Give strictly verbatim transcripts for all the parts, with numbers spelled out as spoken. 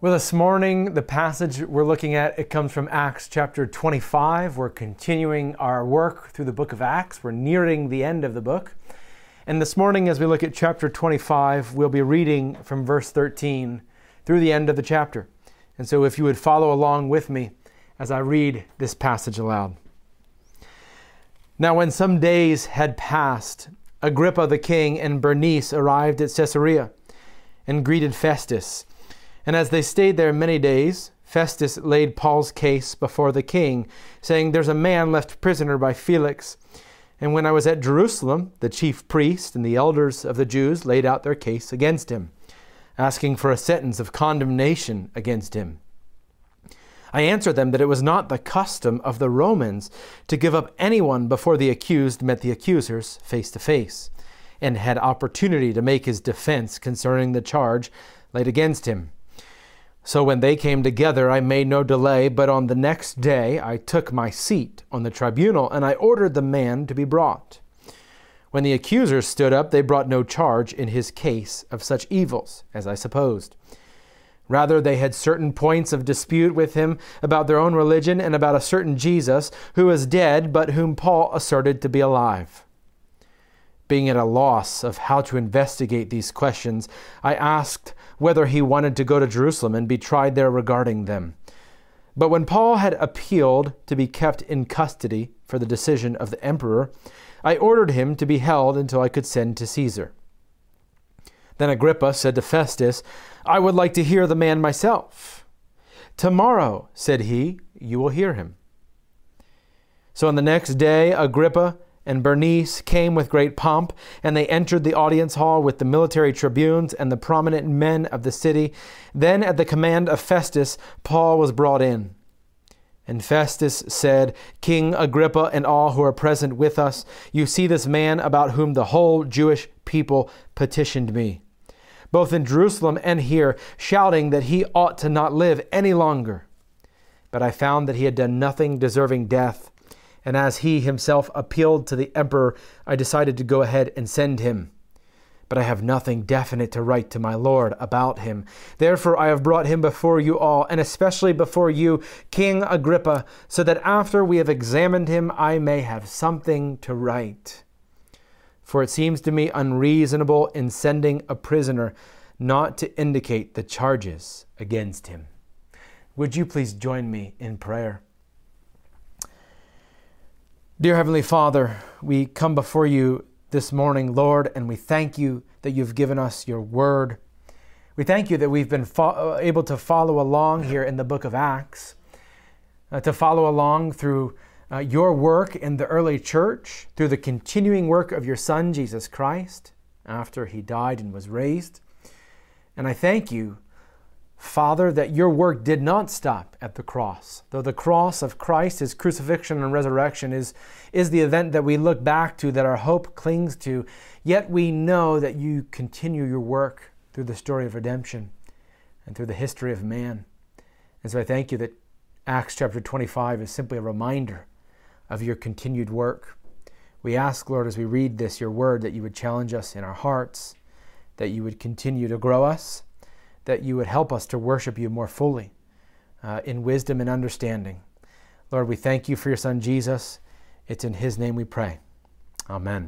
Well, this morning, the passage we're looking at, it comes from Acts chapter twenty-five. We're continuing our work through the book of Acts. We're nearing the end of the book. And this morning, as we look at chapter twenty-five, we'll be reading from verse thirteen through the end of the chapter. And so if you would follow along with me as I read this passage aloud. Now, when some days had passed, Agrippa the king and Bernice arrived at Caesarea and greeted Festus. And as they stayed there many days, Festus laid Paul's case before the king, saying, "There's a man left prisoner by Felix. And when I was at Jerusalem, the chief priest and the elders of the Jews laid out their case against him, asking for a sentence of condemnation against him. I answered them that it was not the custom of the Romans to give up anyone before the accused met the accusers face to face, and had opportunity to make his defense concerning the charge laid against him. So when they came together, I made no delay, but on the next day I took my seat on the tribunal, and I ordered the man to be brought. When the accusers stood up, they brought no charge in his case of such evils, as I supposed. Rather, they had certain points of dispute with him about their own religion and about a certain Jesus, who is dead, but whom Paul asserted to be alive. Being at a loss of how to investigate these questions, I asked whether he wanted to go to Jerusalem and be tried there regarding them. But when Paul had appealed to be kept in custody for the decision of the emperor, I ordered him to be held until I could send to Caesar. Then Agrippa said to Festus, "I would like to hear the man myself." "Tomorrow," said he, "you will hear him." So on the next day, Agrippa and Bernice came with great pomp, and they entered the audience hall with the military tribunes and the prominent men of the city. Then at the command of Festus, Paul was brought in. And Festus said, "King Agrippa and all who are present with us, you see this man about whom the whole Jewish people petitioned me, both in Jerusalem and here, shouting that he ought to not live any longer. But I found that he had done nothing deserving death. And as he himself appealed to the emperor, I decided to go ahead and send him. But I have nothing definite to write to my lord about him. Therefore I have brought him before you all, and especially before you, King Agrippa, so that after we have examined him, I may have something to write. For it seems to me unreasonable in sending a prisoner not to indicate the charges against him." Would you please join me in prayer? Dear Heavenly Father, we come before you this morning, Lord, and we thank you that you've given us your word. We thank you that we've been fo- able to follow along here in the book of Acts, uh, to follow along through uh, your work in the early church, through the continuing work of your Son, Jesus Christ, after he died and was raised. And I thank you, Father, that your work did not stop at the cross. Though the cross of Christ, his crucifixion and resurrection, is, is the event that we look back to, that our hope clings to, yet we know that you continue your work through the story of redemption and through the history of man. And so I thank you that Acts chapter twenty-five is simply a reminder of your continued work. We ask, Lord, as we read this, your word, that you would challenge us in our hearts, that you would continue to grow us, that you would help us to worship you more fully uh, in wisdom and understanding. Lord, we thank you for your Son, Jesus. It's in his name we pray. Amen.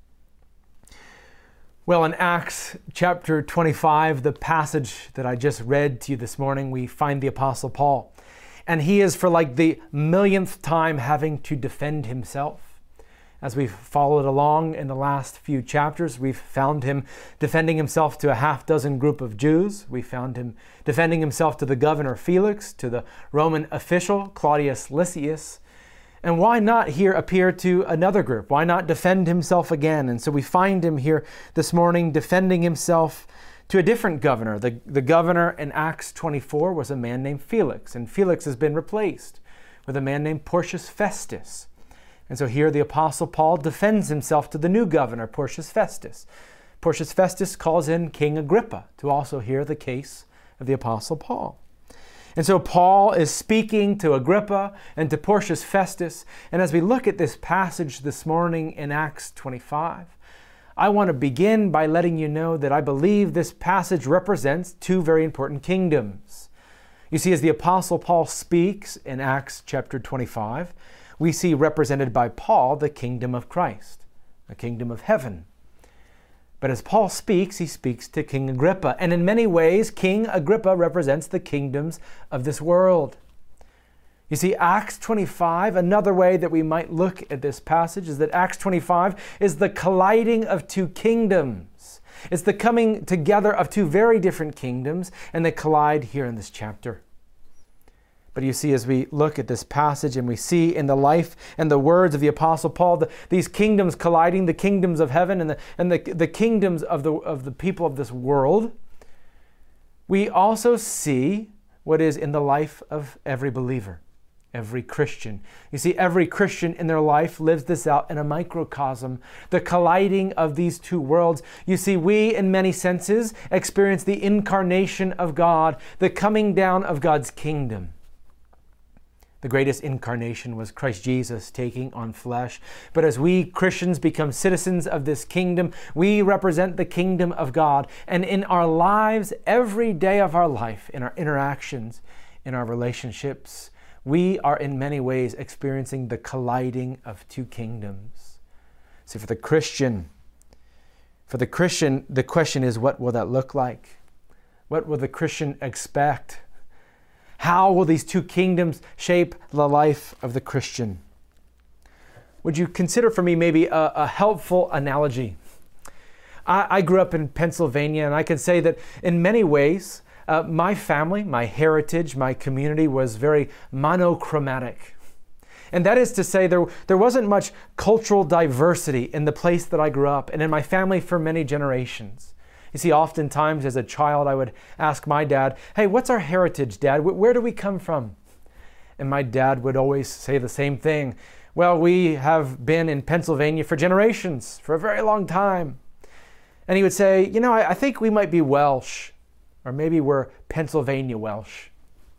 Well, in Acts chapter twenty-five, the passage that I just read to you this morning, we find the Apostle Paul. And he is for like the millionth time having to defend himself. As we've followed along in the last few chapters, we've found him defending himself to a half dozen group of Jews. We found him defending himself to the governor Felix, to the Roman official Claudius Lysias. And why not here appear to another group? Why not defend himself again? And so we find him here this morning defending himself to a different governor. The, the governor in Acts twenty-four was a man named Felix, and Felix has been replaced with a man named Porcius Festus. And so here the Apostle Paul defends himself to the new governor, Porcius Festus. Porcius Festus calls in King Agrippa to also hear the case of the Apostle Paul. And so Paul is speaking to Agrippa and to Porcius Festus. And as we look at this passage this morning in Acts twenty-five, I want to begin by letting you know that I believe this passage represents two very important kingdoms. You see, as the Apostle Paul speaks in Acts chapter twenty-five, we see represented by Paul the kingdom of Christ, the kingdom of heaven. But as Paul speaks, he speaks to King Agrippa. And in many ways, King Agrippa represents the kingdoms of this world. You see, Acts twenty-five, another way that we might look at this passage is that Acts twenty-five is the colliding of two kingdoms. It's the coming together of two very different kingdoms, and they collide here in this chapter. But you see, as we look at this passage and we see in the life and the words of the Apostle Paul, the, these kingdoms colliding, the kingdoms of heaven and the, and the, the kingdoms of the, of the people of this world, we also see what is in the life of every believer, every Christian. You see, every Christian in their life lives this out in a microcosm, the colliding of these two worlds. You see, we, in many senses, experience the incarnation of God, the coming down of God's kingdom. The greatest incarnation was Christ Jesus taking on flesh. But as we Christians become citizens of this kingdom, we represent the kingdom of God. And in our lives, every day of our life, in our interactions, in our relationships, we are in many ways experiencing the colliding of two kingdoms. So for the Christian, for the Christian, the question is, what will that look like? What will the Christian expect? How will these two kingdoms shape the life of the Christian? Would you consider for me maybe a, a helpful analogy? I, I grew up in Pennsylvania, and I can say that in many ways, uh, my family, my heritage, my community was very monochromatic. And that is to say, there, there wasn't much cultural diversity in the place that I grew up and in my family for many generations. You see, oftentimes as a child, I would ask my dad, hey, what's our heritage, Dad? Where do we come from? And my dad would always say the same thing. Well, we have been in Pennsylvania for generations, for a very long time. And he would say, you know, I, I think we might be Welsh, or maybe we're Pennsylvania Welsh.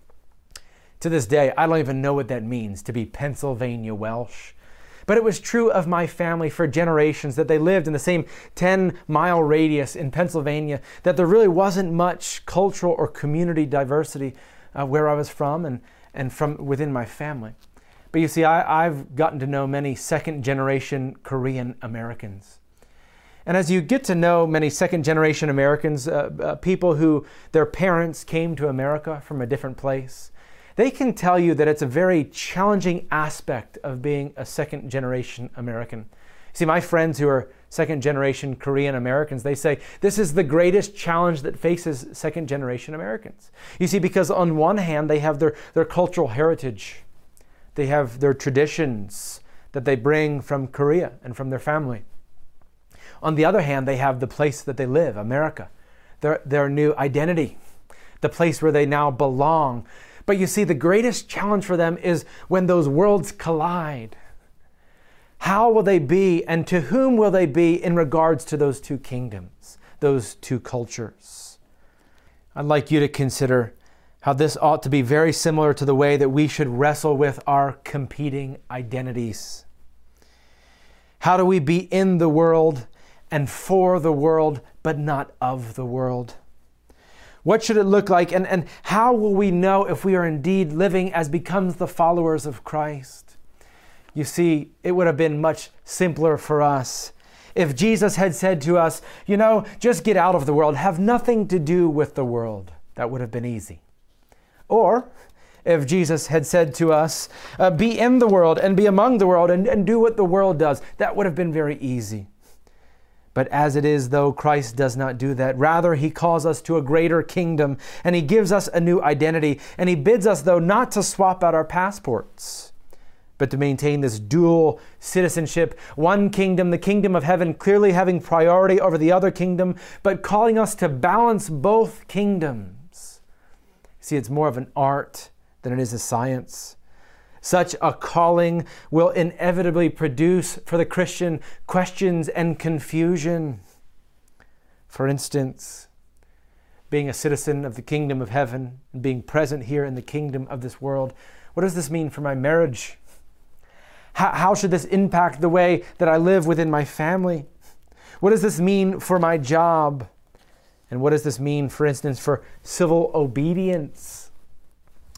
To this day, I don't even know what that means, to be Pennsylvania Welsh. But it was true of my family for generations that they lived in the same ten mile radius in Pennsylvania, that there really wasn't much cultural or community diversity uh, where I was from and, and from within my family. But you see, I, I've gotten to know many second generation Korean Americans. And as you get to know many second generation Americans, uh, uh, people who their parents came to America from a different place, they can tell you that it's a very challenging aspect of being a second generation American. See, my friends who are second generation Korean Americans, they say this is the greatest challenge that faces second generation Americans. You see, because on one hand, they have their, their cultural heritage. They have their traditions that they bring from Korea and from their family. On the other hand, they have the place that they live, America, their, their new identity, the place where they now belong. But you see, the greatest challenge for them is when those worlds collide. How will they be, and to whom will they be in regards to those two kingdoms, those two cultures? I'd like you to consider how this ought to be very similar to the way that we should wrestle with our competing identities. How do we be in the world and for the world, but not of the world? What should it look like, and, and how will we know if we are indeed living as becomes the followers of Christ? You see, it would have been much simpler for us if Jesus had said to us, you know, just get out of the world, have nothing to do with the world. That would have been easy. Or if Jesus had said to us, uh, be in the world and be among the world and, and do what the world does. That would have been very easy. But as it is, though, Christ does not do that. Rather, he calls us to a greater kingdom, and he gives us a new identity. And he bids us, though, not to swap out our passports, but to maintain this dual citizenship. One kingdom, the kingdom of heaven, clearly having priority over the other kingdom, but calling us to balance both kingdoms. See, it's more of an art than it is a science. Such a calling will inevitably produce for the Christian questions and confusion. For instance, being a citizen of the kingdom of heaven and being present here in the kingdom of this world, what does this mean for my marriage? How, how should this impact the way that I live within my family? What does this mean for my job? And what does this mean, for instance, for civil obedience?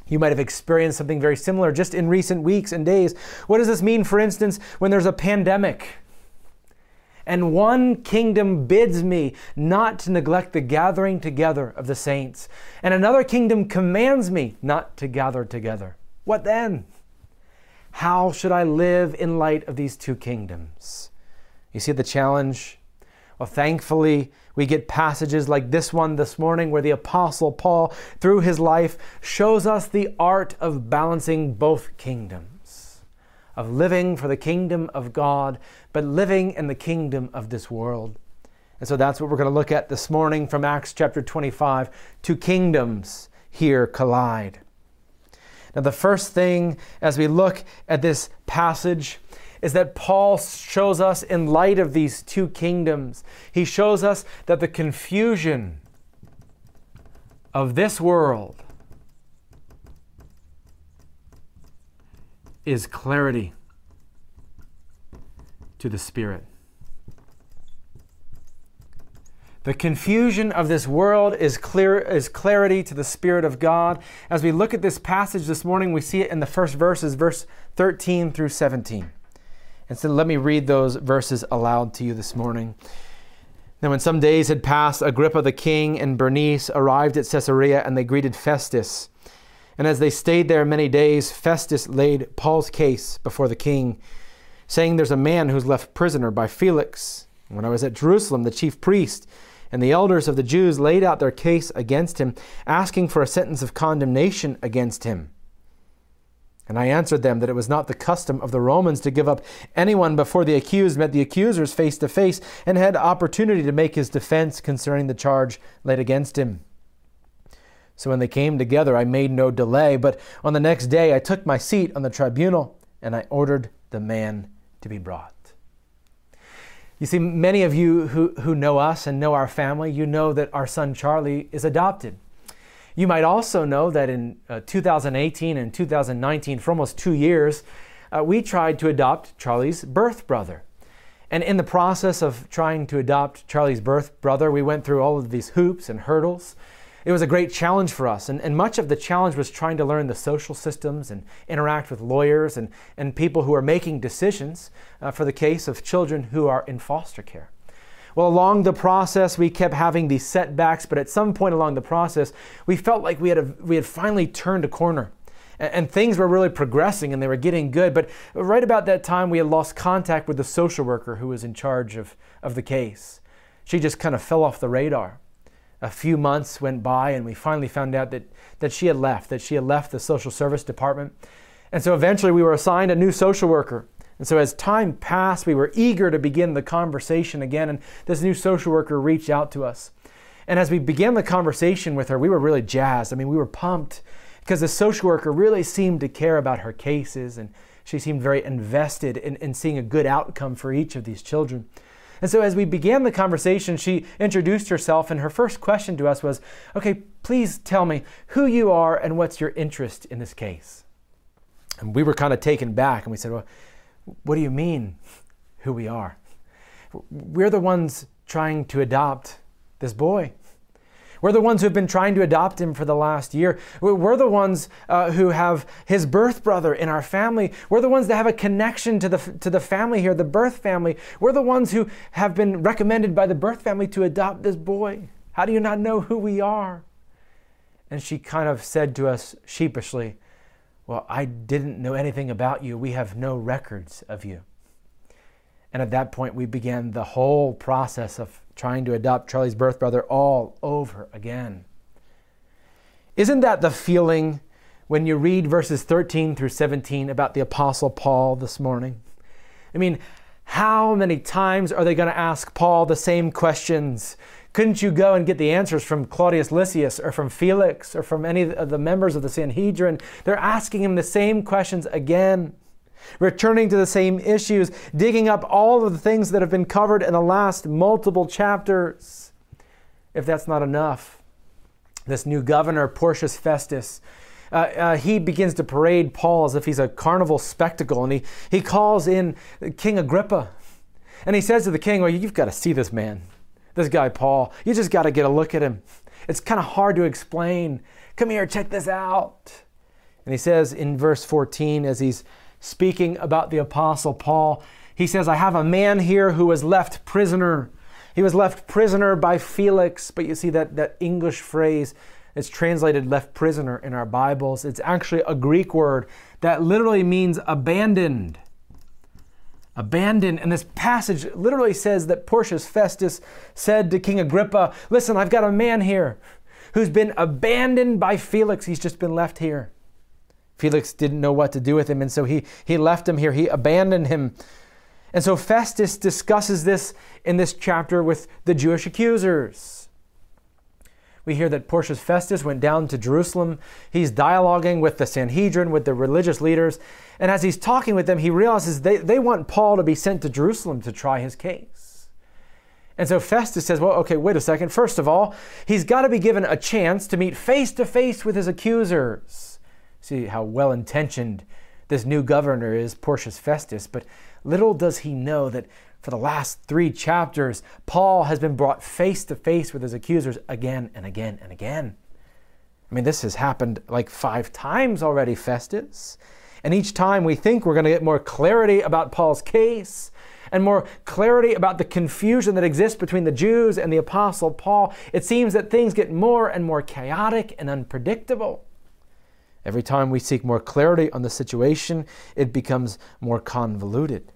You might have experienced something very similar just in recent weeks and days. What does this mean, for instance, when there's a pandemic and one kingdom bids me not to neglect the gathering together of the saints, and another kingdom commands me not to gather together? What then? How should I live in light of these two kingdoms? You see the challenge? Well, thankfully, we get passages like this one this morning where the Apostle Paul, through his life, shows us the art of balancing both kingdoms, of living for the kingdom of God, but living in the kingdom of this world. And so that's what we're going to look at this morning from Acts chapter twenty-five. Two kingdoms here collide. Now, the first thing as we look at this passage is that Paul shows us, in light of these two kingdoms, he shows us that the confusion of this world is clarity to the Spirit. The confusion of this world is clear is clarity to the Spirit of God. As we look at this passage this morning, we see it in the first verses, verse thirteen through seventeen. And so let me read those verses aloud to you this morning. Now, when some days had passed, Agrippa the king and Bernice arrived at Caesarea, and they greeted Festus. And as they stayed there many days, Festus laid Paul's case before the king, saying, "There's a man who's left prisoner by Felix. When I was at Jerusalem, the chief priest and the elders of the Jews laid out their case against him, asking for a sentence of condemnation against him. And I answered them that it was not the custom of the Romans to give up anyone before the accused met the accusers face to face and had opportunity to make his defense concerning the charge laid against him. So when they came together, I made no delay, but on the next day I took my seat on the tribunal and I ordered the man to be brought." You see, many of you who, who know us and know our family, you know that our son Charlie is adopted. You might also know that in uh, two thousand eighteen and two thousand nineteen, for almost two years, uh, we tried to adopt Charlie's birth brother. And in the process of trying to adopt Charlie's birth brother, we went through all of these hoops and hurdles. It was a great challenge for us. And, and much of the challenge was trying to learn the social systems and interact with lawyers and, and people who are making decisions uh, for the case of children who are in foster care. Well, along the process, we kept having these setbacks, but at some point along the process, we felt like we had a, we had finally turned a corner, and, and things were really progressing and they were getting good. But right about that time, we had lost contact with the social worker who was in charge of, of the case. She just kind of fell off the radar. A few months went by and we finally found out that, that she had left, that she had left the social service department. And so eventually we were assigned a new social worker. And so as time passed, we were eager to begin the conversation again, and this new social worker reached out to us. And as we began the conversation with her, we were really jazzed. I mean, we were pumped because the social worker really seemed to care about her cases, and she seemed very invested in, in seeing a good outcome for each of these children. And so as we began the conversation, she introduced herself, and her first question to us was, "Okay, please tell me who you are and what's your interest in this case." And we were kind of taken back, and we said, "Well, what do you mean, who we are? We're the ones trying to adopt this boy. We're the ones who have been trying to adopt him for the last year. We're the ones uh, who have his birth brother in our family. We're the ones that have a connection to the, to the family here, the birth family. We're the ones who have been recommended by the birth family to adopt this boy. How do you not know who we are?" And she kind of said to us sheepishly, "Well, I didn't know anything about you. We have no records of you." And at that point, we began the whole process of trying to adopt Charlie's birth brother all over again. Isn't that the feeling when you read verses thirteen through seventeen about the Apostle Paul this morning? I mean, how many times are they going to ask Paul the same questions? Couldn't you go and get the answers from Claudius Lysias or from Felix or from any of the members of the Sanhedrin? They're asking him the same questions again, returning to the same issues, digging up all of the things that have been covered in the last multiple chapters. If that's not enough, this new governor, Porcius Festus, uh, uh, he begins to parade Paul as if he's a carnival spectacle, and he, he calls in King Agrippa. And he says to the king, "Well, you've got to see this man. This guy, Paul, you just got to get a look at him. It's kind of hard to explain. Come here, check this out." And he says in verse fourteen, as he's speaking about the Apostle Paul, he says, I have a man here who was left prisoner. He was left prisoner by Felix. But you see that, that English phrase, it's translated left prisoner in our Bibles. It's actually a Greek word that literally means abandoned. Abandoned. And this passage literally says that Porcius Festus said to King Agrippa, listen, I've got a man here who's been abandoned by Felix. He's just been left here. Felix didn't know what to do with him, and so he, he left him here. He abandoned him. And so Festus discusses this in this chapter with the Jewish accusers. We hear that Porcius Festus went down to Jerusalem. He's dialoguing with the Sanhedrin, with the religious leaders. And as he's talking with them, he realizes they, they want Paul to be sent to Jerusalem to try his case. And so Festus says, well, okay, wait a second. First of all, he's got to be given a chance to meet face to face with his accusers. See how well-intentioned this new governor is, Porcius Festus. But little does he know that for the last three chapters, Paul has been brought face to face with his accusers again and again and again. I mean, this has happened like five times already, Festus. And each time we think we're going to get more clarity about Paul's case and more clarity about the confusion that exists between the Jews and the Apostle Paul. It seems that things get more and more chaotic and unpredictable. Every time we seek more clarity on the situation, it becomes more convoluted.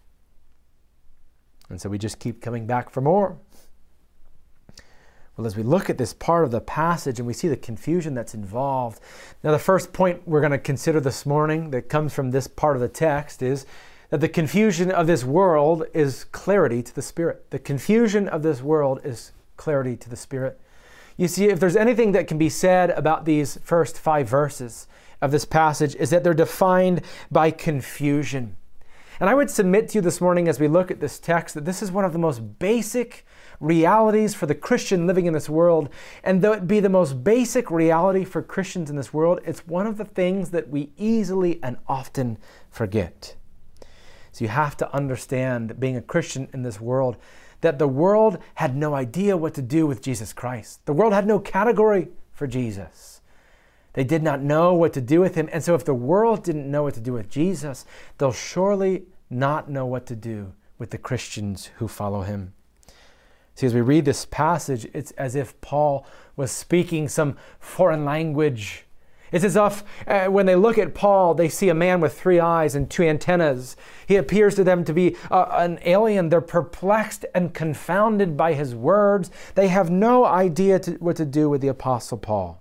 And so we just keep coming back for more. Well, as we look at this part of the passage and we see the confusion that's involved, now the first point we're going to consider this morning that comes from this part of the text is that the confusion of this world is clarity to the Spirit. The confusion of this world is clarity to the Spirit. You see, if there's anything that can be said about these first five verses of this passage, is that they're defined by confusion. And I would submit to you this morning as we look at this text that this is one of the most basic realities for the Christian living in this world. And though it be the most basic reality for Christians in this world, it's one of the things that we easily and often forget. So you have to understand that being a Christian in this world, that the world had no idea what to do with Jesus Christ. The world had no category for Jesus. They did not know what to do with him. And so if the world didn't know what to do with Jesus, they'll surely not know what to do with the Christians who follow him. See, as we read this passage, it's as if Paul was speaking some foreign language. It's as if uh, when they look at Paul, they see a man with three eyes and two antennas. He appears to them to be uh, an alien. They're perplexed and confounded by his words. They have no idea to, what to do with the Apostle Paul.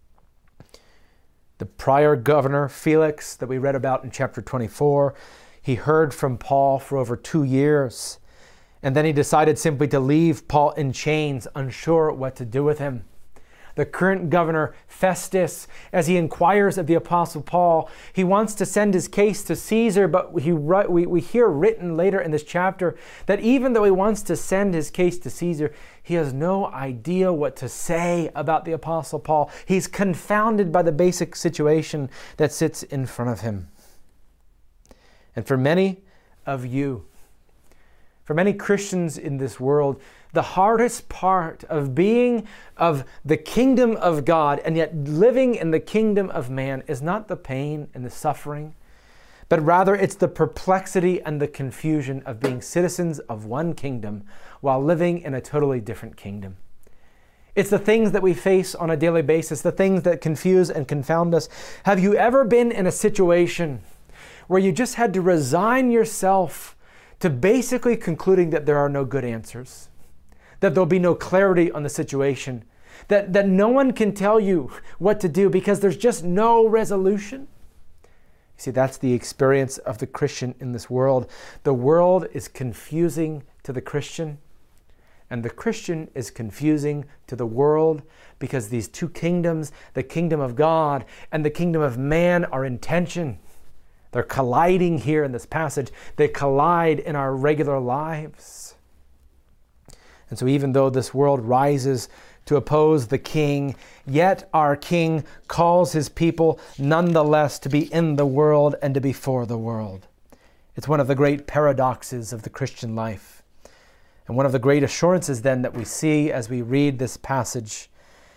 The prior governor, Felix, that we read about in chapter twenty-four, he heard from Paul for over two years. And then he decided simply to leave Paul in chains, unsure what to do with him. The current governor, Festus, as he inquires of the Apostle Paul, he wants to send his case to Caesar, but he, we, we hear written later in this chapter that even though he wants to send his case to Caesar, he has no idea what to say about the Apostle Paul. He's confounded by the basic situation that sits in front of him. And for many of you, for many Christians in this world, the hardest part of being of the kingdom of God and yet living in the kingdom of man is not the pain and the suffering, but rather it's the perplexity and the confusion of being citizens of one kingdom while living in a totally different kingdom. It's the things that we face on a daily basis, the things that confuse and confound us. Have you ever been in a situation where you just had to resign yourself to basically concluding that there are no good answers, that there'll be no clarity on the situation, that, that no one can tell you what to do because there's just no resolution? You see, that's the experience of the Christian in this world. The world is confusing to the Christian, and the Christian is confusing to the world because these two kingdoms, the kingdom of God and the kingdom of man, are in tension. They're colliding here in this passage. They collide in our regular lives. And so even though this world rises to oppose the king, yet our king calls his people nonetheless to be in the world and to be for the world. It's one of the great paradoxes of the Christian life. And one of the great assurances then that we see as we read this passage.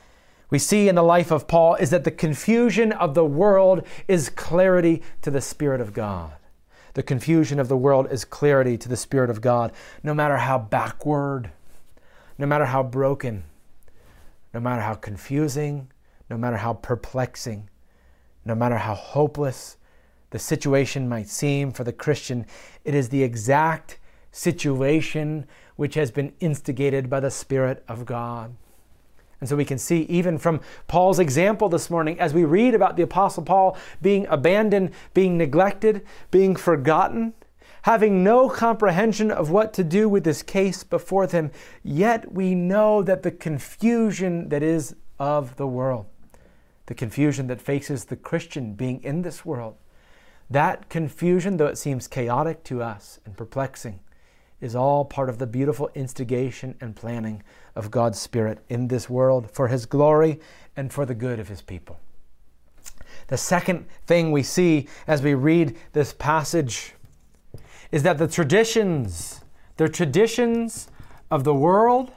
we see in the life of Paul is that the confusion of the world is clarity to the Spirit of God. The confusion of the world is clarity to the Spirit of God, no matter how backward, no matter how broken, no matter how confusing, no matter how perplexing, no matter how hopeless the situation might seem for the Christian, it is the exact situation which has been instigated by the Spirit of God. And so we can see even from Paul's example this morning, as we read about the Apostle Paul being abandoned, being neglected, being forgotten, having no comprehension of what to do with this case before them, yet we know that the confusion that is of the world, the confusion that faces the Christian being in this world, that confusion, though it seems chaotic to us and perplexing, is all part of the beautiful instigation and planning of God's Spirit in this world for His glory and for the good of His people. The second thing we see as we read this passage is that the traditions, the traditions of the world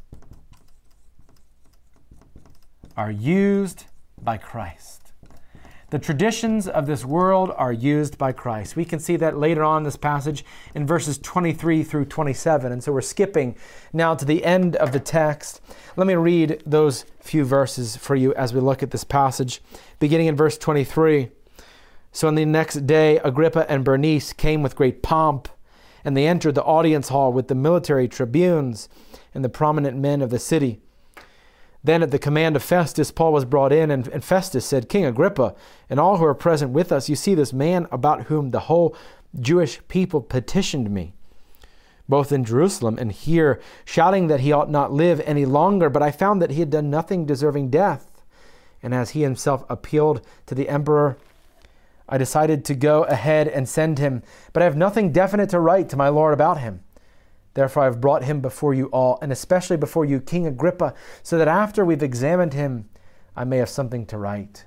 are used by Christ. The traditions of this world are used by Christ. We can see that later on in this passage in verses twenty-three through twenty-seven. And so we're skipping now to the end of the text. Let me read those few verses for you as we look at this passage, beginning in verse twenty-three. So on the next day, Agrippa and Bernice came with great pomp, and they entered the audience hall with the military tribunes and the prominent men of the city. Then at the command of Festus, Paul was brought in, and, and Festus said, King Agrippa, and all who are present with us, you see this man about whom the whole Jewish people petitioned me, both in Jerusalem and here, shouting that he ought not live any longer. But I found that he had done nothing deserving death. And as he himself appealed to the emperor, I decided to go ahead and send him. But I have nothing definite to write to my lord about him. Therefore I have brought him before you all, and especially before you, King Agrippa, so that after we've examined him, I may have something to write.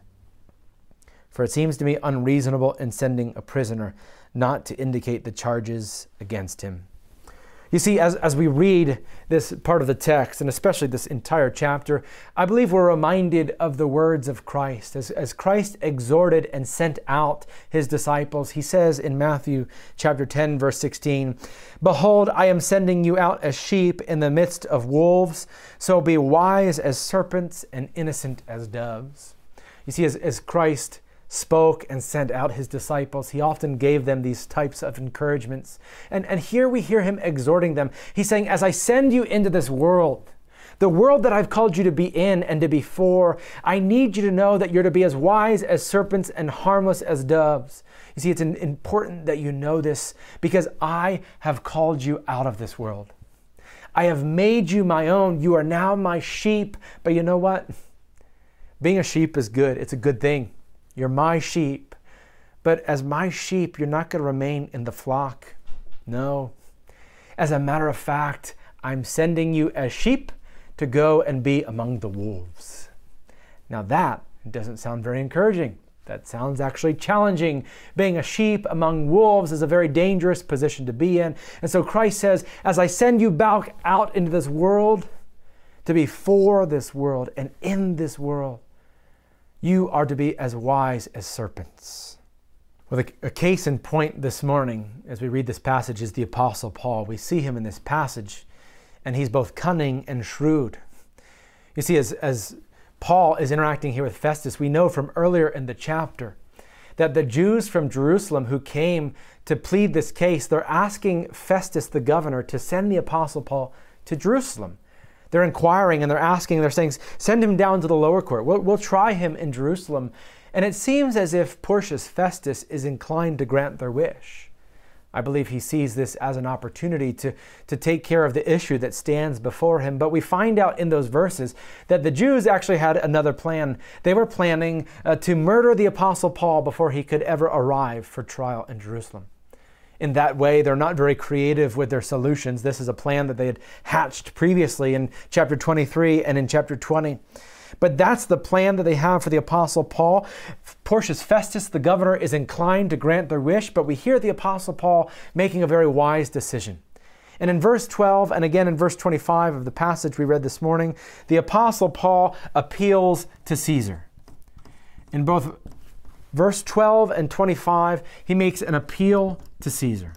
For it seems to me unreasonable in sending a prisoner not to indicate the charges against him. You see, as, as we read this part of the text, and especially this entire chapter, I believe we're reminded of the words of Christ. As, as Christ exhorted and sent out his disciples, he says in Matthew chapter ten, verse sixteen, Behold, I am sending you out as sheep in the midst of wolves, so be wise as serpents and innocent as doves. You see, as, as Christ spoke and sent out his disciples, he often gave them these types of encouragements. And, and here we hear him exhorting them. He's saying, as I send you into this world, the world that I've called you to be in and to be for, I need you to know that you're to be as wise as serpents and harmless as doves. You see, it's an, important that you know this because I have called you out of this world. I have made you my own. You are now my sheep. But you know what? Being a sheep is good. It's a good thing. You're my sheep. But as my sheep, you're not going to remain in the flock. No. As a matter of fact, I'm sending you as sheep to go and be among the wolves. Now that doesn't sound very encouraging. That sounds actually challenging. Being a sheep among wolves is a very dangerous position to be in. And so Christ says, as I send you back out into this world to be for this world and in this world, you are to be as wise as serpents. Well, a, a case in point this morning, as we read this passage, is the Apostle Paul. We see him in this passage, and he's both cunning and shrewd. You see, as, as Paul is interacting here with Festus, we know from earlier in the chapter that the Jews from Jerusalem who came to plead this case, they're asking Festus, the governor, to send the Apostle Paul to Jerusalem. They're inquiring and they're asking, they're saying, send him down to the lower court. We'll, we'll try him in Jerusalem. And it seems as if Porcius Festus is inclined to grant their wish. I believe he sees this as an opportunity to, to take care of the issue that stands before him. But we find out in those verses that the Jews actually had another plan. They were planning uh, to murder the Apostle Paul before he could ever arrive for trial in Jerusalem. In that way, they're not very creative with their solutions. This is a plan that they had hatched previously in chapter twenty-three and in chapter twenty. But that's the plan that they have for the Apostle Paul. Porcius Festus, the governor, is inclined to grant their wish, but we hear the Apostle Paul making a very wise decision. And in verse twelve, and again in verse twenty-five of the passage we read this morning, the Apostle Paul appeals to Caesar. In both verse twelve and twenty-five, he makes an appeal to Caesar.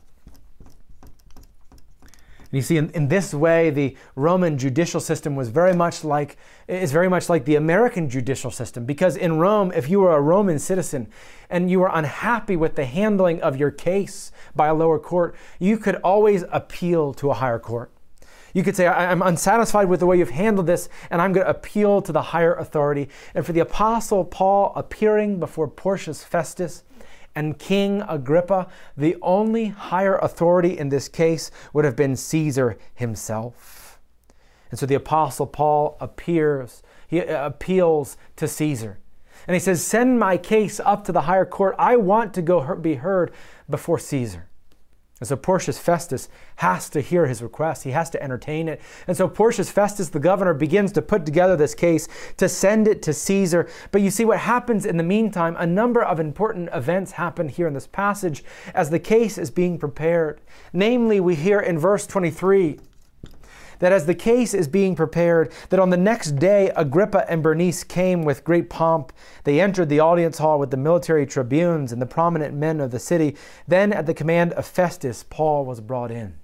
And you see, in, in this way, the Roman judicial system was very much like, is very much like the American judicial system. Because in Rome, if you were a Roman citizen and you were unhappy with the handling of your case by a lower court, you could always appeal to a higher court. You could say, I'm unsatisfied with the way you've handled this, and I'm going to appeal to the higher authority. And for the Apostle Paul appearing before Porcius Festus and King Agrippa, the only higher authority in this case would have been Caesar himself. And so the Apostle Paul appears, he appeals to Caesar. And he says, send my case up to the higher court. I want to go be heard before Caesar. And so Porcius Festus has to hear his request. He has to entertain it. And so Porcius Festus, the governor, begins to put together this case to send it to Caesar. But you see what happens in the meantime. A number of important events happen here in this passage as the case is being prepared. Namely, we hear in verse twenty-three that as the case is being prepared, that on the next day Agrippa and Bernice came with great pomp. They entered the audience hall with the military tribunes and the prominent men of the city. Then at the command of Festus, Paul was brought in.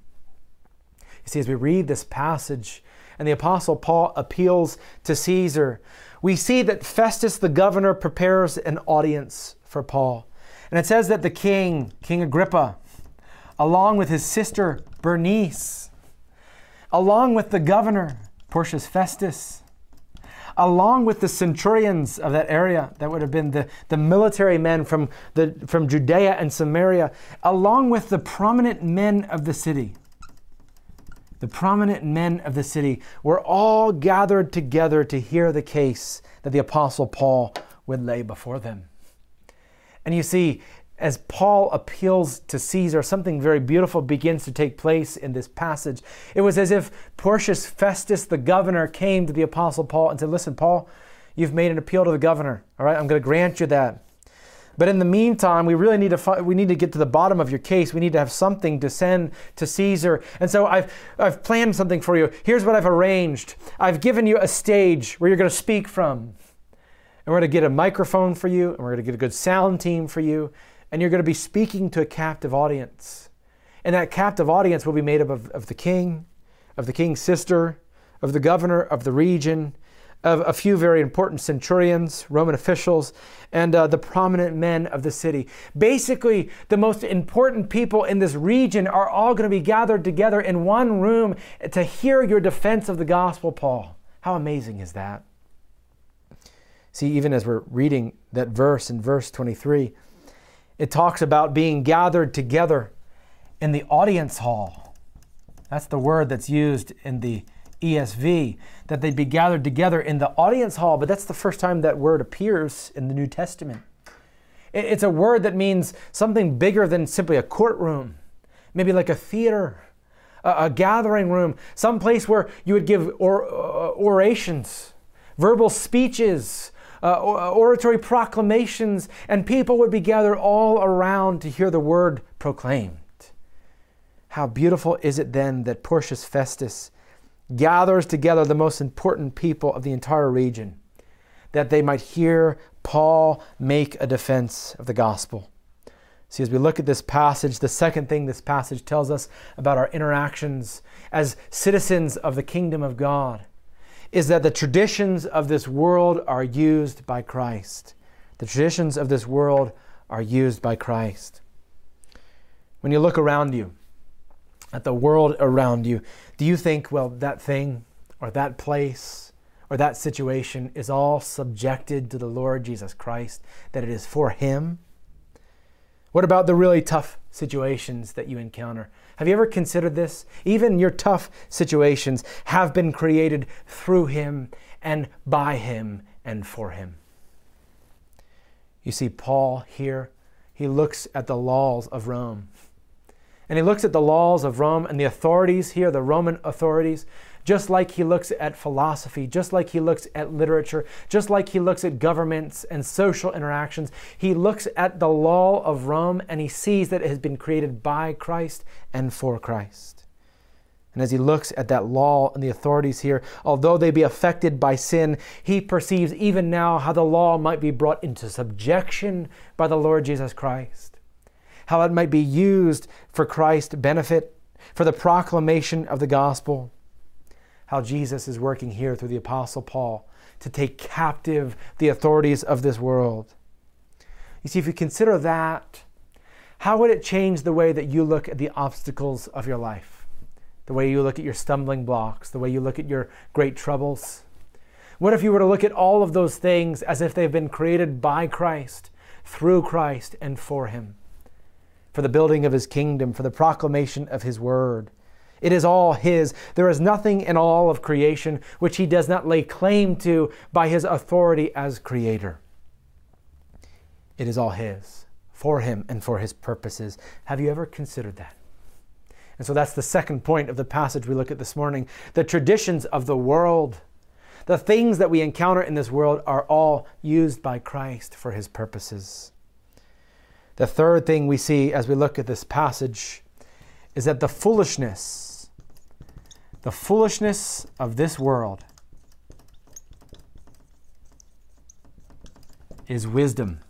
You see, as we read this passage and the Apostle Paul appeals to Caesar, we see that Festus the governor prepares an audience for Paul. And it says that the king, King Agrippa, along with his sister Bernice, along with the governor, Porcius Festus, along with the centurions of that area, that would have been the, the military men from, the, from Judea and Samaria, along with the prominent men of the city. The prominent men of the city were all gathered together to hear the case that the Apostle Paul would lay before them. And you see, as Paul appeals to Caesar, something very beautiful begins to take place in this passage. It was as if Porcius Festus, the governor, came to the Apostle Paul and said, listen, Paul, you've made an appeal to the governor. All right, I'm going to grant you that. But in the meantime, we really need to fi- we need to get to the bottom of your case. We need to have something to send to Caesar. And so I've I've planned something for you. Here's what I've arranged. I've given you a stage where you're going to speak from. And we're going to get a microphone for you, and we're going to get a good sound team for you. And you're going to be speaking to a captive audience. And that captive audience will be made up of, of the king, of the king's sister, of the governor of the region, of a few very important centurions, Roman officials, and uh, the prominent men of the city. Basically, the most important people in this region are all going to be gathered together in one room to hear your defense of the gospel, Paul. How amazing is that? See, even as we're reading that verse in verse twenty-three, it talks about being gathered together in the audience hall. That's the word that's used in the E S V, that they'd be gathered together in the audience hall, but that's the first time that word appears in the New Testament. It's a word that means something bigger than simply a courtroom, maybe like a theater, a, a gathering room, some place where you would give or, uh, orations, verbal speeches, Uh, oratory proclamations, and people would be gathered all around to hear the word proclaimed. How beautiful is it then that Porcius Festus gathers together the most important people of the entire region, that they might hear Paul make a defense of the gospel. See, as we look at this passage, the second thing this passage tells us about our interactions as citizens of the kingdom of God is that the traditions of this world are used by Christ. The traditions of this world are used by Christ. When you look around you, at the world around you, do you think, well, that thing or that place or that situation is all subjected to the Lord Jesus Christ, that it is for Him? What about the really tough situations that you encounter? Have you ever considered this? Even your tough situations have been created through Him and by Him and for Him. You see, Paul here, he looks at the laws of Rome. And he looks at the laws of Rome and the authorities here, the Roman authorities, just like he looks at philosophy, just like he looks at literature, just like he looks at governments and social interactions. He looks at the law of Rome and he sees that it has been created by Christ and for Christ. And as he looks at that law and the authorities here, although they be affected by sin, he perceives even now how the law might be brought into subjection by the Lord Jesus Christ, how it might be used for Christ's benefit, for the proclamation of the gospel, how Jesus is working here through the Apostle Paul to take captive the authorities of this world. You see, if you consider that, how would it change the way that you look at the obstacles of your life? The way you look at your stumbling blocks, the way you look at your great troubles? What if you were to look at all of those things as if they've been created by Christ, through Christ, and for Him, for the building of His kingdom, for the proclamation of His word? It is all His. There is nothing in all of creation which He does not lay claim to by His authority as Creator. It is all His, for Him and for His purposes. Have you ever considered that? And so that's the second point of the passage we look at this morning. The traditions of the world, the things that we encounter in this world, are all used by Christ for His purposes. The third thing we see as we look at this passage is that the foolishness, the foolishness of this world is wisdom,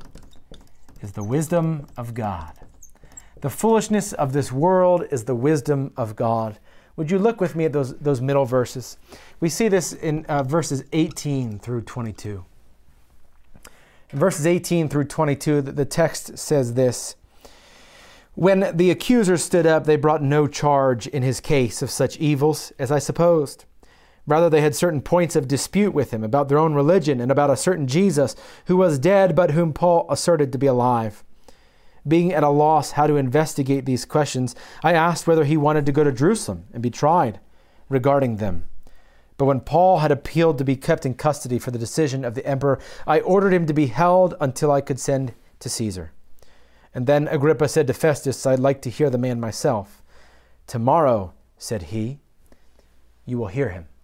is the wisdom of God. The foolishness of this world is the wisdom of God. Would you look with me at those, those middle verses? We see this in uh, verses eighteen through twenty-two. In verses eighteen through twenty-two, the, the text says this: "When the accusers stood up, they brought no charge in his case of such evils as I supposed. Rather, they had certain points of dispute with him about their own religion and about a certain Jesus who was dead, but whom Paul asserted to be alive. Being at a loss how to investigate these questions, I asked whether he wanted to go to Jerusalem and be tried regarding them. But when Paul had appealed to be kept in custody for the decision of the emperor, I ordered him to be held until I could send to Caesar. And then Agrippa said to Festus, I'd like to hear the man myself. Tomorrow, said he, you will hear him."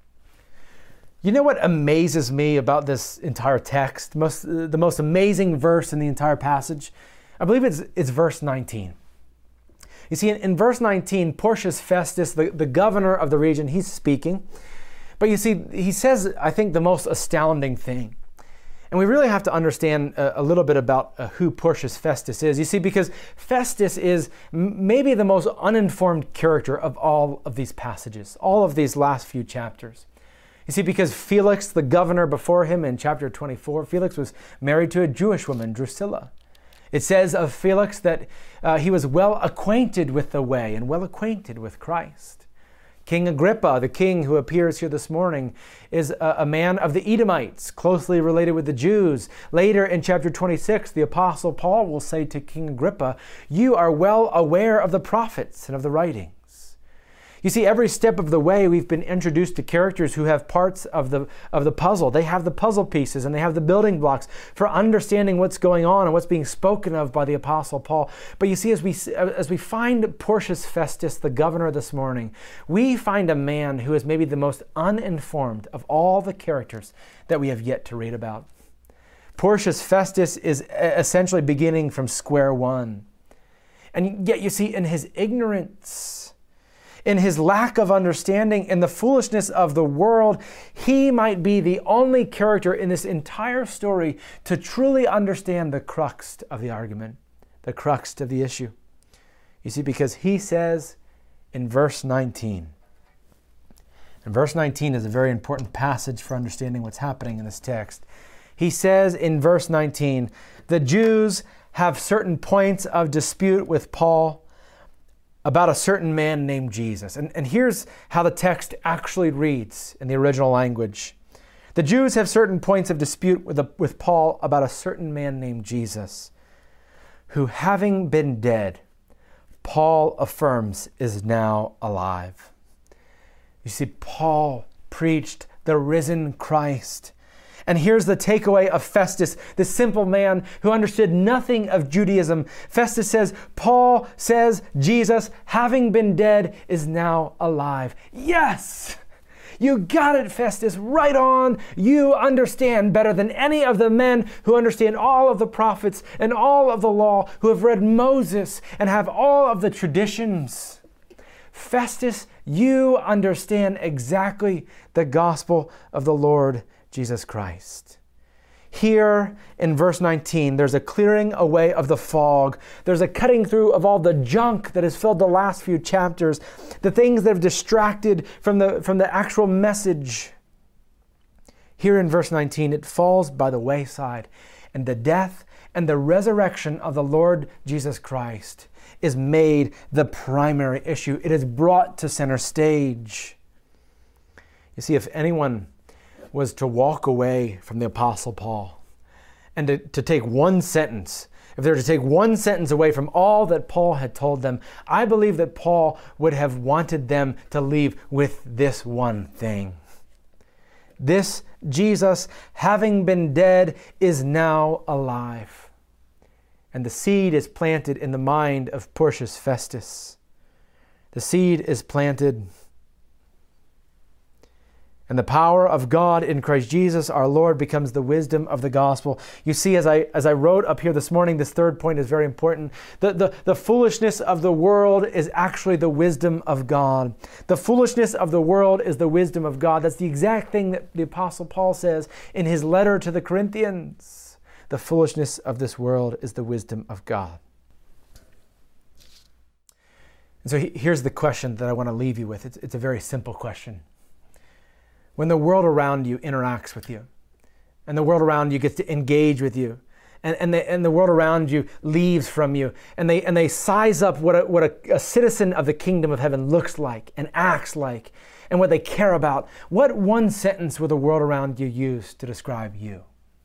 You know what amazes me about this entire text? Most, the most amazing verse in the entire passage? I believe it's, it's verse nineteen. You see, in, in verse nineteen, Porcius Festus, the, the governor of the region, he's speaking. But you see, he says, I think, the most astounding thing. And we really have to understand a, a little bit about uh, who Porcius Festus is. You see, because Festus is m- maybe the most uninformed character of all of these passages, all of these last few chapters. You see, because Felix, the governor before him in chapter twenty-four, Felix was married to a Jewish woman, Drusilla. It says of Felix that uh, he was well acquainted with the way and well acquainted with Christ. King Agrippa, the king who appears here this morning, is a, a man of the Edomites, closely related with the Jews. Later in chapter twenty-six, the Apostle Paul will say to King Agrippa, "You are well aware of the prophets and of the writings." You see, every step of the way, we've been introduced to characters who have parts of the, of the puzzle. They have the puzzle pieces and they have the building blocks for understanding what's going on and what's being spoken of by the Apostle Paul. But you see, as we, as we find Porcius Festus, the governor this morning, we find a man who is maybe the most uninformed of all the characters that we have yet to read about. Porcius Festus is essentially beginning from square one. And yet you see, in his ignorance, in his lack of understanding, in the foolishness of the world, he might be the only character in this entire story to truly understand the crux of the argument, the crux of the issue. You see, because he says in verse nineteen, and verse nineteen is a very important passage for understanding what's happening in this text. He says in verse nineteen, the Jews have certain points of dispute with Paul about a certain man named Jesus. And, and here's how the text actually reads in the original language. The Jews have certain points of dispute with, the, with Paul about a certain man named Jesus, who having been dead, Paul affirms is now alive. You see, Paul preached the risen Christ. And here's the takeaway of Festus, the simple man who understood nothing of Judaism. Festus says, Paul says Jesus, having been dead, is now alive. Yes! You got it, Festus, right on. You understand better than any of the men who understand all of the prophets and all of the law, who have read Moses and have all of the traditions. Festus, you understand exactly the gospel of the Lord Jesus Christ. Here in verse nineteen, there's a clearing away of the fog. There's a cutting through of all the junk that has filled the last few chapters, the things that have distracted from the, from the actual message. Here in verse nineteen, it falls by the wayside, and the death and the resurrection of the Lord Jesus Christ is made the primary issue. It is brought to center stage. You see, if anyone was to walk away from the Apostle Paul and to, to take one sentence, if they were to take one sentence away from all that Paul had told them, I believe that Paul would have wanted them to leave with this one thing. This Jesus, having been dead, is now alive. And the seed is planted in the mind of Porcius Festus. The seed is planted. And the power of God in Christ Jesus our Lord becomes the wisdom of the gospel. You see, as I as I wrote up here this morning, this third point is very important. The, the, the foolishness of the world is actually the wisdom of God. The foolishness of the world is the wisdom of God. That's the exact thing that the Apostle Paul says in his letter to the Corinthians. The foolishness of this world is the wisdom of God. And so he, here's the question that I want to leave you with. It's, it's a very simple question. When the world around you interacts with you, and the world around you gets to engage with you, and, and, the, and the world around you leaves from you, and they, and they size up what, a, what a, a citizen of the kingdom of heaven looks like and acts like, and what they care about, what one sentence will the world around you use to describe you?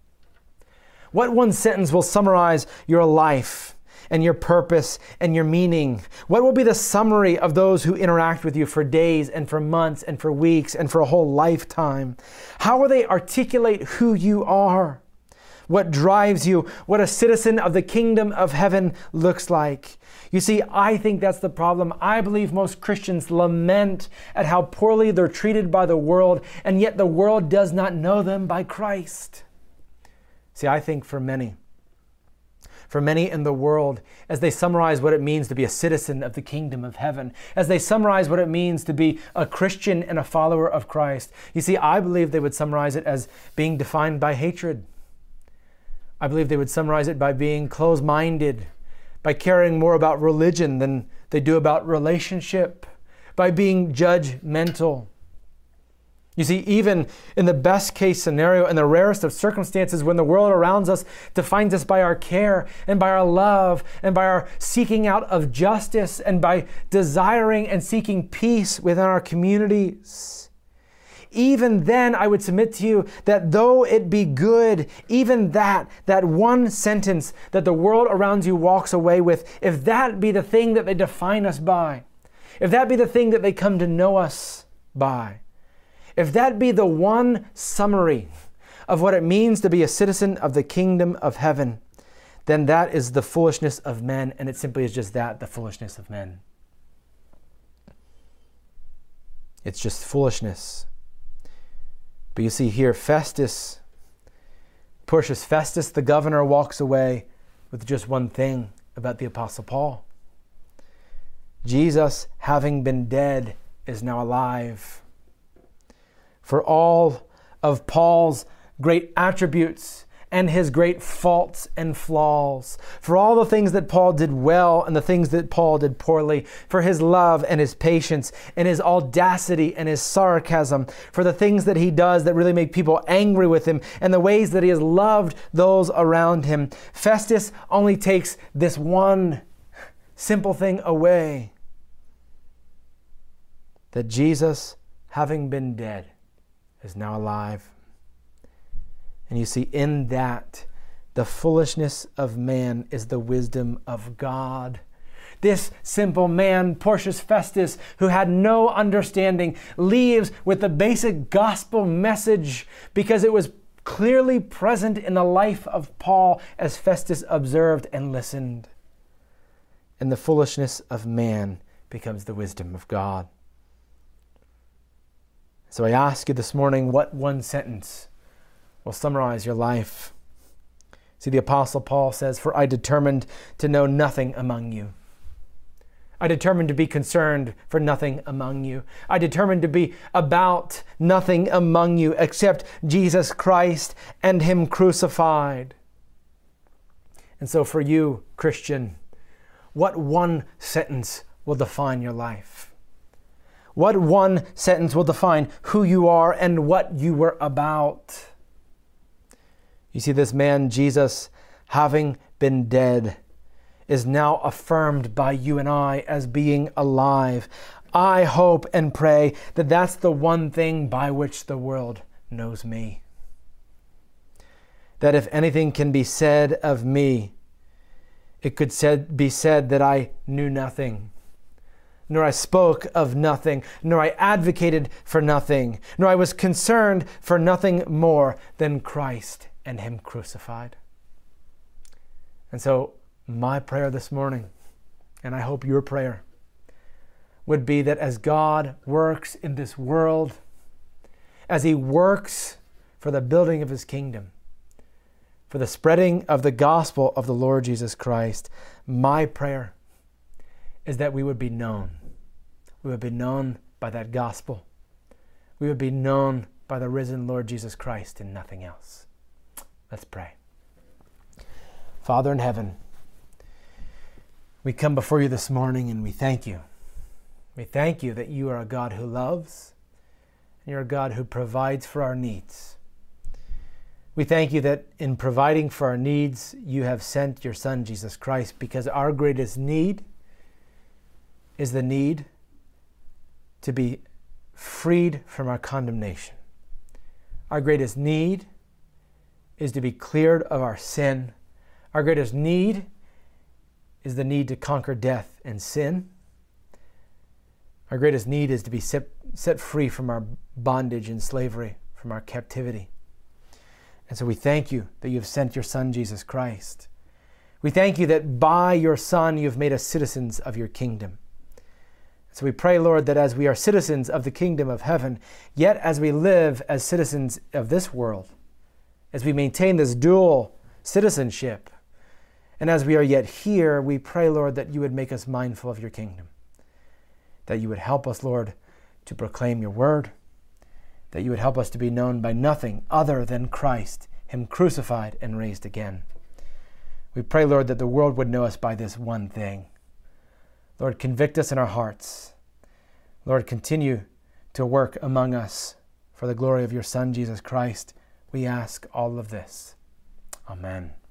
What one sentence will summarize your life and your purpose and your meaning? What will be the summary of those who interact with you for days and for months and for weeks and for a whole lifetime? How will they articulate who you are? What drives you? What a citizen of the kingdom of heaven looks like? You see, I think that's the problem. I believe most Christians lament at how poorly they're treated by the world, and yet the world does not know them by Christ. See, I think for many, For many in the world, as they summarize what it means to be a citizen of the kingdom of heaven, as they summarize what it means to be a Christian and a follower of Christ, you see, I believe they would summarize it as being defined by hatred. I believe they would summarize it by being closed-minded, by caring more about religion than they do about relationship, by being judgmental. You see, even in the best case scenario, in the rarest of circumstances, when the world around us defines us by our care and by our love and by our seeking out of justice and by desiring and seeking peace within our communities, even then I would submit to you that though it be good, even that, that one sentence that the world around you walks away with, if that be the thing that they define us by, if that be the thing that they come to know us by, if that be the one summary of what it means to be a citizen of the kingdom of heaven, then that is the foolishness of men, and it simply is just that, the foolishness of men. It's just foolishness. But you see here, Festus, Porcius Festus, the governor, walks away with just one thing about the Apostle Paul. Jesus, having been dead, is now alive. For all of Paul's great attributes and his great faults and flaws, for all the things that Paul did well and the things that Paul did poorly, for his love and his patience and his audacity and his sarcasm, for the things that he does that really make people angry with him and the ways that he has loved those around him, Festus only takes this one simple thing away: that Jesus, having been dead, is now alive. And you see, in that, the foolishness of man is the wisdom of God. This simple man, Porcius Festus, who had no understanding, leaves with the basic gospel message because it was clearly present in the life of Paul as Festus observed and listened. And the foolishness of man becomes the wisdom of God. So I ask you this morning, what one sentence will summarize your life? See, the Apostle Paul says, "For I determined to know nothing among you." I determined to be concerned for nothing among you. I determined to be about nothing among you except Jesus Christ and Him crucified. And so for you, Christian, what one sentence will define your life? What one sentence will define who you are and what you were about? You see, this man, Jesus, having been dead, is now affirmed by you and I as being alive. I hope and pray that that's the one thing by which the world knows me. That if anything can be said of me, it could said, be said that I knew nothing, nor I spoke of nothing, nor I advocated for nothing, nor I was concerned for nothing more than Christ and Him crucified. And so my prayer this morning, and I hope your prayer, would be that as God works in this world, as He works for the building of His kingdom, for the spreading of the gospel of the Lord Jesus Christ, my prayer is that we would be known. We would be known by that gospel. We would be known by the risen Lord Jesus Christ and nothing else. Let's pray. Father in heaven, we come before you this morning and we thank you. We thank you that you are a God who loves, and you're a God who provides for our needs. We thank you that in providing for our needs, you have sent your Son, Jesus Christ, because our greatest need is the need to be freed from our condemnation. Our greatest need is to be cleared of our sin. Our greatest need is the need to conquer death and sin. Our greatest need is to be set, set free from our bondage and slavery, from our captivity. And so we thank you that you have sent your Son, Jesus Christ. We thank you that by your Son you have made us citizens of your kingdom. So we pray, Lord, that as we are citizens of the kingdom of heaven, yet as we live as citizens of this world, as we maintain this dual citizenship, and as we are yet here, we pray, Lord, that you would make us mindful of your kingdom, that you would help us, Lord, to proclaim your word, that you would help us to be known by nothing other than Christ, Him crucified and raised again. We pray, Lord, that the world would know us by this one thing. Lord, convict us in our hearts. Lord, continue to work among us for the glory of your Son, Jesus Christ. We ask all of this. Amen.